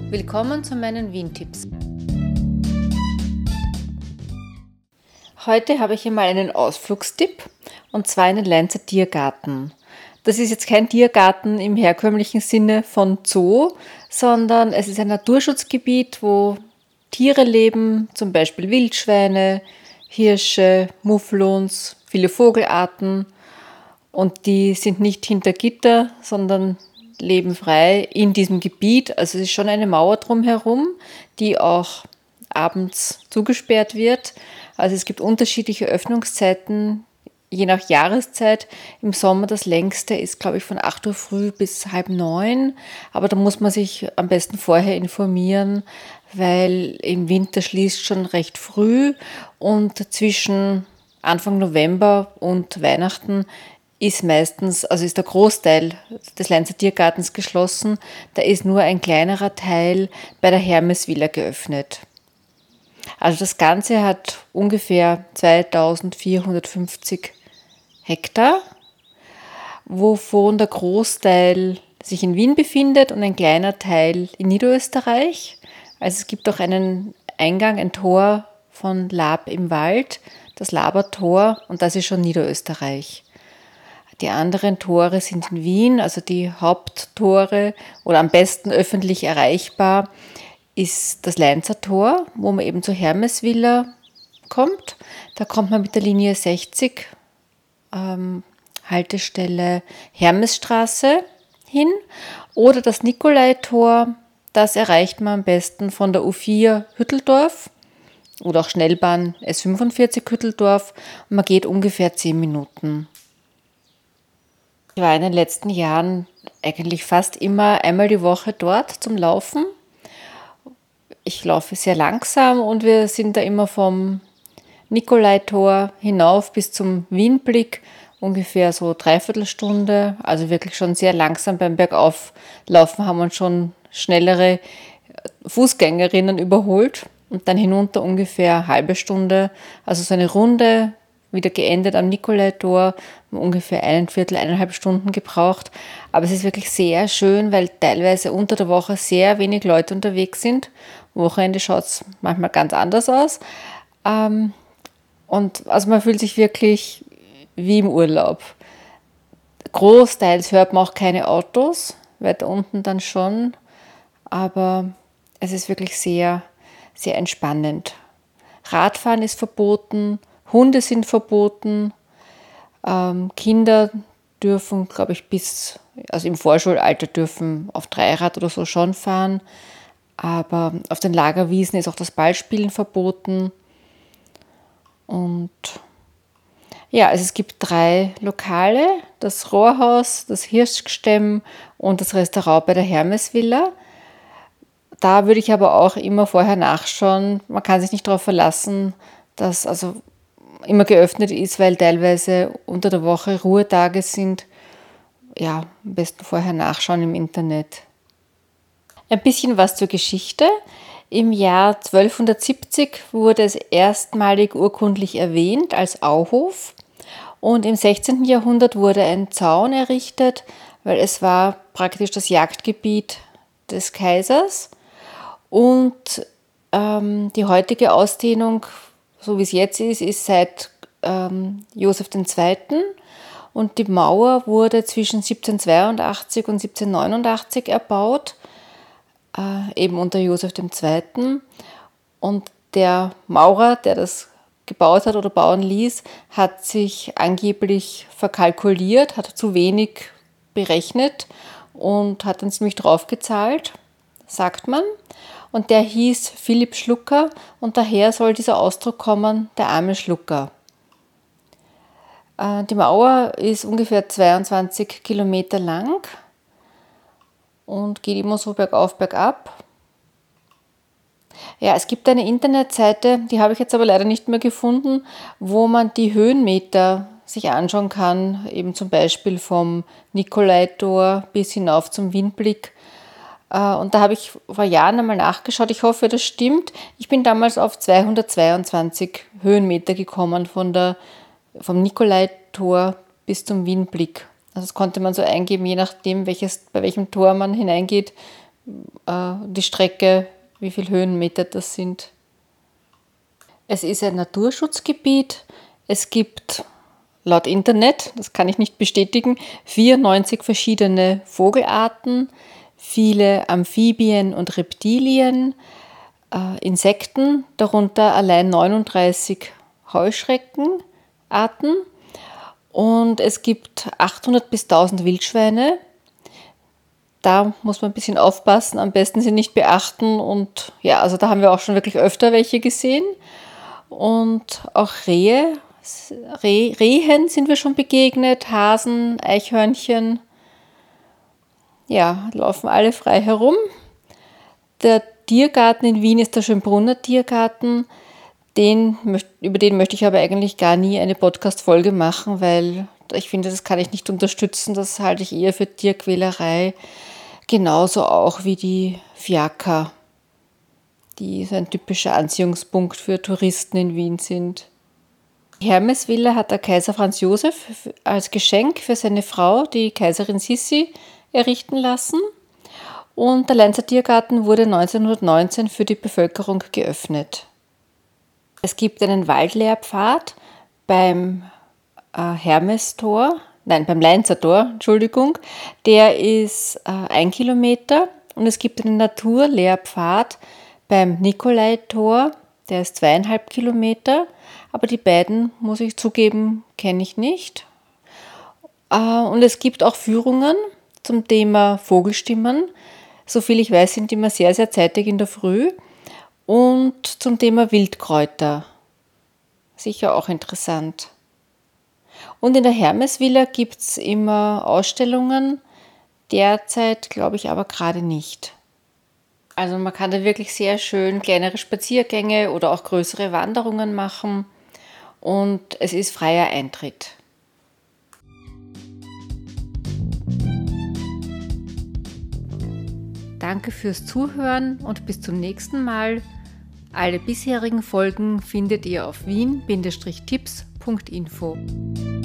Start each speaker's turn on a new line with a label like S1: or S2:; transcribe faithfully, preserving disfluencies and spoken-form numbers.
S1: Willkommen zu meinen Wien-Tipps. Heute habe ich einmal einen Ausflugstipp, und zwar einen Leinzer Tiergarten. Das ist jetzt kein Tiergarten im herkömmlichen Sinne von Zoo, sondern es ist ein Naturschutzgebiet, wo Tiere leben, zum Beispiel Wildschweine, Hirsche, Mufflons, viele Vogelarten, und die sind nicht hinter Gitter, sondern leben frei in diesem Gebiet. Also es ist schon eine Mauer drumherum, die auch abends zugesperrt wird. Also es gibt unterschiedliche Öffnungszeiten, je nach Jahreszeit. Im Sommer das längste ist, glaube ich, von acht Uhr früh bis halb neun. Aber da muss man sich am besten vorher informieren, weil im Winter schließt schon recht früh, und zwischen Anfang November und Weihnachten ist meistens, also ist der Großteil des Leinzer Tiergartens geschlossen. Da ist nur ein kleinerer Teil bei der Hermesvilla geöffnet. Also das Ganze hat ungefähr zweitausendvierhundertfünfzig Hektar, wovon der Großteil sich in Wien befindet und ein kleiner Teil in Niederösterreich. Also es gibt auch einen Eingang, ein Tor von Lab im Wald, das Labertor, und das ist schon Niederösterreich. Die anderen Tore sind in Wien, also die Haupttore, oder am besten öffentlich erreichbar ist das Leinzer Tor, wo man eben zur Hermesvilla kommt. Da kommt man mit der Linie sechzig, ähm, Haltestelle Hermesstraße hin. Oder das Nikolaitor, das erreicht man am besten von der U vier Hütteldorf oder auch Schnellbahn S fünfundvierzig Hütteldorf, und man geht ungefähr zehn Minuten. Ich war in den letzten Jahren eigentlich fast immer einmal die Woche dort zum Laufen. Ich laufe sehr langsam, und wir sind da immer vom Nikolaitor hinauf bis zum Wienblick ungefähr so dreiviertel Stunde. Also wirklich schon sehr langsam. Beim Bergauflaufen haben uns schon schnellere Fußgängerinnen überholt, und dann hinunter ungefähr eine halbe Stunde. Also so eine Runde, wieder geendet am Nikolaitor, ungefähr ein Viertel, eineinhalb Stunden gebraucht. Aber es ist wirklich sehr schön, weil teilweise unter der Woche sehr wenig Leute unterwegs sind. Wochenende schaut es manchmal ganz anders aus. Ähm, und also man fühlt sich wirklich wie im Urlaub. Großteils hört man auch keine Autos, weiter unten dann schon. Aber es ist wirklich sehr, sehr entspannend. Radfahren ist verboten, Hunde sind verboten, ähm, Kinder dürfen, glaube ich, bis, also im Vorschulalter dürfen auf Dreirad oder so schon fahren, aber auf den Lagerwiesen ist auch das Ballspielen verboten. Und ja, also es gibt drei Lokale, das Rohrhaus, das Hirschgestemm und das Restaurant bei der Hermesvilla. Da würde ich aber auch immer vorher nachschauen. Man kann sich nicht darauf verlassen, dass also immer geöffnet ist, weil teilweise unter der Woche Ruhetage sind. Ja, am besten vorher nachschauen im Internet. Ein bisschen was zur Geschichte. Im Jahr zwölfhundertsiebzig wurde es erstmalig urkundlich erwähnt als Auhof, und im sechzehnten Jahrhundert wurde ein Zaun errichtet, weil es war praktisch das Jagdgebiet des Kaisers, und ähm, die heutige Ausdehnung, so wie es jetzt ist, ist seit ähm, Josef der Zweite. Und die Mauer wurde zwischen siebzehnhundertzweiundachtzig und siebzehnhundertneunundachtzig erbaut, äh, eben unter Josef der Zweite. Und der Maurer, der das gebaut hat oder bauen ließ, hat sich angeblich verkalkuliert, hat zu wenig berechnet und hat dann ziemlich draufgezahlt, sagt man. Und der hieß Philipp Schlucker, und daher soll dieser Ausdruck kommen, der arme Schlucker. Die Mauer ist ungefähr zweiundzwanzig Kilometer lang und geht immer so bergauf, bergab. Ja, es gibt eine Internetseite, die habe ich jetzt aber leider nicht mehr gefunden, wo man die Höhenmeter sich anschauen kann, eben zum Beispiel vom Nikolaitor bis hinauf zum Wienblick. Und da habe ich vor Jahren einmal nachgeschaut. Ich hoffe, das stimmt. Ich bin damals auf zweihundertzweiundzwanzig Höhenmeter gekommen von der, vom Nikolaitor bis zum Wienblick. Also das konnte man so eingeben, je nachdem, welches, bei welchem Tor man hineingeht, äh, die Strecke, wie viele Höhenmeter das sind. Es ist ein Naturschutzgebiet. Es gibt laut Internet, das kann ich nicht bestätigen, vierundneunzig verschiedene Vogelarten, viele Amphibien und Reptilien, äh, Insekten, darunter allein neununddreißig Heuschreckenarten. Und es gibt achthundert bis tausend Wildschweine. Da muss man ein bisschen aufpassen, am besten sie nicht beachten. Und ja, also da haben wir auch schon wirklich öfter welche gesehen. Und auch Rehe, Reh, Rehen sind wir schon begegnet, Hasen, Eichhörnchen. Ja, laufen alle frei herum. Der Tiergarten in Wien ist der Schönbrunner Tiergarten. Den, über den möchte ich aber eigentlich gar nie eine Podcast-Folge machen, weil ich finde, das kann ich nicht unterstützen. Das halte ich eher für Tierquälerei. Genauso auch wie die Fiaker, die so ein typischer Anziehungspunkt für Touristen in Wien sind. Die Hermesvilla hat der Kaiser Franz Josef als Geschenk für seine Frau, die Kaiserin Sissi, errichten lassen. Und der Leinzer Tiergarten wurde neunzehnhundertneunzehn für die Bevölkerung geöffnet. Es gibt einen Waldlehrpfad beim äh, Hermestor, nein, beim Leinzer Tor, Entschuldigung. Der ist äh, ein Kilometer und es gibt einen Naturlehrpfad beim Nikolaitor, der ist zweieinhalb Kilometer. Aber die beiden, muss ich zugeben, kenne ich nicht. Äh, und es gibt auch Führungen zum Thema Vogelstimmen. Soviel ich weiß, sind die immer sehr, sehr zeitig in der Früh. Und zum Thema Wildkräuter. Sicher auch interessant. Und in der Hermesvilla gibt es immer Ausstellungen. Derzeit glaube ich aber gerade nicht. Also man kann da wirklich sehr schön kleinere Spaziergänge oder auch größere Wanderungen machen. Und es ist freier Eintritt. Danke fürs Zuhören und bis zum nächsten Mal. Alle bisherigen Folgen findet ihr auf wien Bindestrich tipps Punkt info.